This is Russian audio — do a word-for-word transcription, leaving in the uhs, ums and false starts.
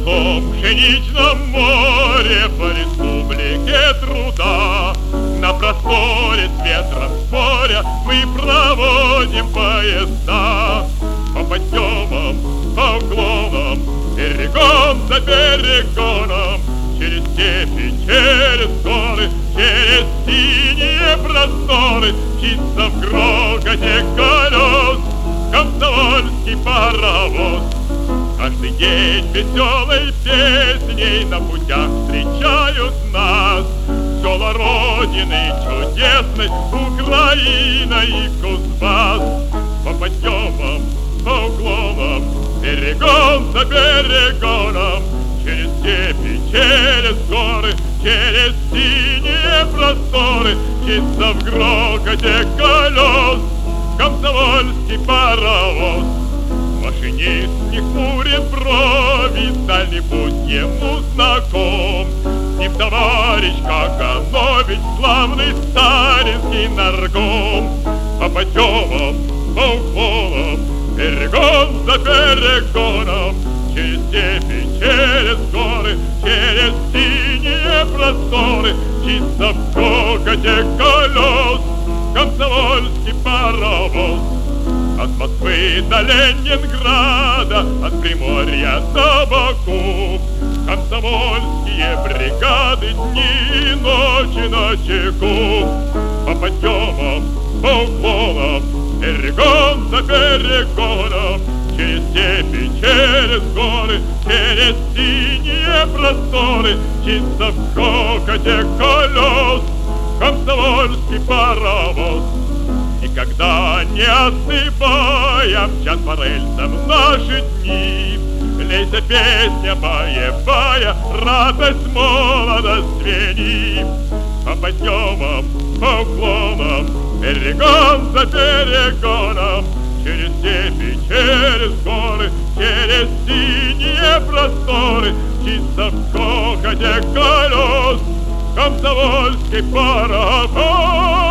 морском пшеничном море, по республике труда. На просторе с ветром с моря мы проводим поезда. По подъемам, по уклонам, берегом за берегоном, через степи, через горы, через синие просторы, мчится в грохоте колес комсомольский паровоз. Каждый день веселой песней на путях встречают нас села Родины чудесной, Украина и Кузбасс. По подъемам, по уклонам, берегом за берегоном, через степи, через горы, через синие просторы, мчится в грохоте колес комсомольский паровоз. Машинист не хмурит брови, дальний путь ему знаком. С ним товарищ Каганович, славный старинский нарком. По подъемам, по уклонам, берегом за берегоном, через степи, через горы, через синие просторы, мчится в грохоте колес комсомольский паровоз. От Москвы до Ленинграда, от Приморья до Баку, комсомольские бригады дни и ночи на чеку. По подъемам, по уклонам, берегом за берегоном, через степи, через горы, через синие просторы, мчится в грохоте колес комсомольский паровоз. И когда, не остывая, мчат по рельсам наши дни, лейся песня боевая, радость, молодость звенит. По подъемам, по уклонам, берегом за берегоном, через степи, через горы, через синие просторы, мчится в грохоте колес комсомольский паровоз.